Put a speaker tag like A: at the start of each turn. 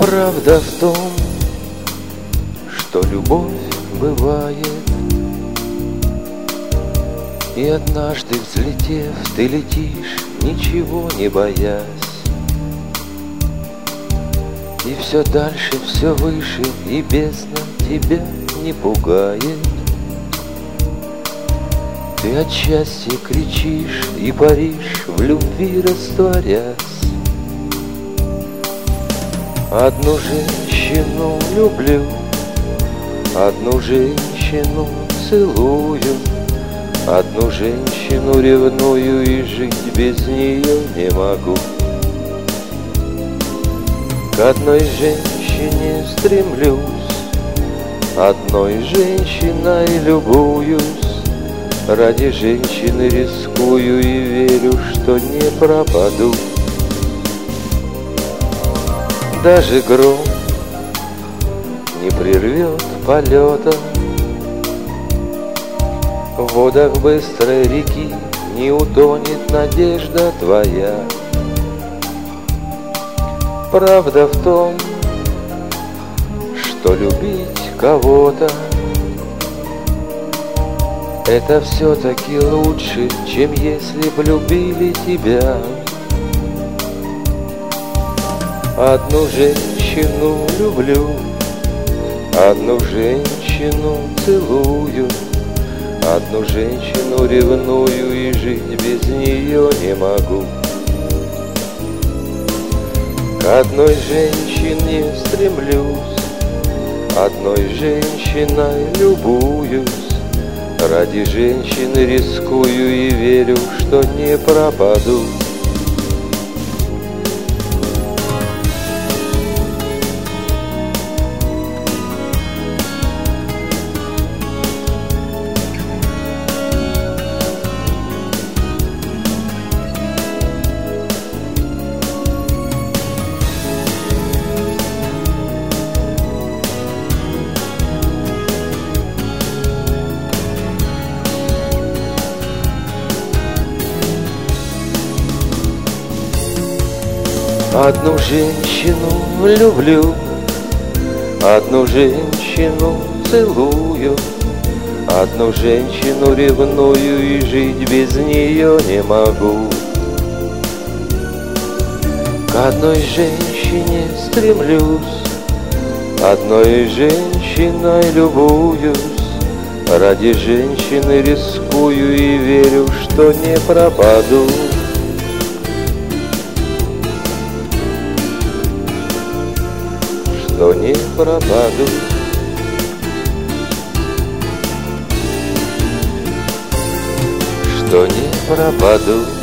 A: Правда в том, что любовь бывает, и однажды взлетев, ты летишь, ничего не боясь. И все дальше, все выше, и бездна тебя не пугает. Ты от счастья кричишь и паришь, в любви растворясь. Одну женщину люблю, одну женщину целую, одну женщину ревную, и жить без нее не могу. К одной женщине стремлюсь, одной женщиной любуюсь, ради женщины рискую и верю, что не пропаду. Даже гром не прервет полета, в водах быстрой реки не утонет надежда твоя. Правда в том, что любить кого-то — это все-таки лучше, чем если б любили тебя. Одну женщину люблю, одну женщину целую, одну женщину ревную, и жить без нее не могу. К одной женщине стремлюсь, одной женщиной любуюсь, ради женщины рискую и верю, что не пропаду. Одну женщину люблю, одну женщину целую, одну женщину ревную, и жить без нее не могу. К одной женщине стремлюсь, одной женщиной любуюсь, ради женщины рискую и верю, что не пропаду. Что не пропаду, что не пропаду.